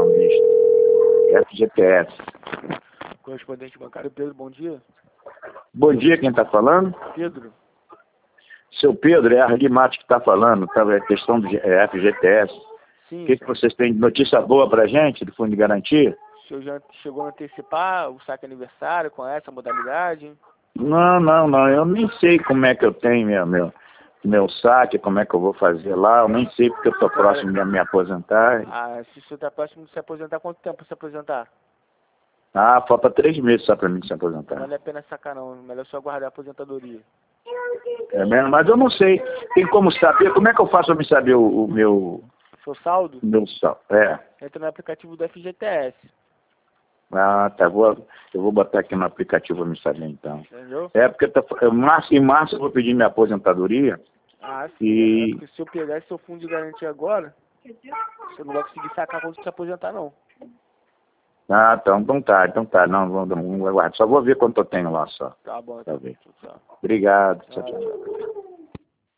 misto. FGTS. Correspondente bancário Pedro, bom dia. Bom dia, quem está falando? Pedro. Seu Pedro, é a Arlimate que está falando, tá? É questão do FGTS. Sim. O que vocês têm de notícia boa para a gente, do Fundo de Garantia? O senhor já chegou a antecipar o saque aniversário com essa modalidade? Não, eu nem sei como é que eu tenho meu saque, como é que eu vou fazer lá, eu nem sei porque eu estou próximo de me aposentar. Ah, se o senhor está próximo de se aposentar, quanto tempo para se aposentar? Ah, falta 3 meses só para mim se aposentar. Não vale a pena sacar não, melhor só guardar a aposentadoria. É mesmo? Mas eu não sei, tem como saber, como é que eu faço para me saber o meu Seu saldo? saldo? É. Entra no aplicativo do FGTS. Ah, tá, eu vou botar aqui no aplicativo para me saber então. Entendeu? É porque em março eu vou pedir minha aposentadoria. Ah, sim. E... É porque se eu pegar seu fundo de garantia agora, você não vai conseguir sacar quando se aposentar não. Ah, então tá. Não, vamos aguardar. Só vou ver quanto eu tenho lá só. Tá bom, Pra então. ver. Tchau. Obrigado. Tchau, Ah, tchau. tchau.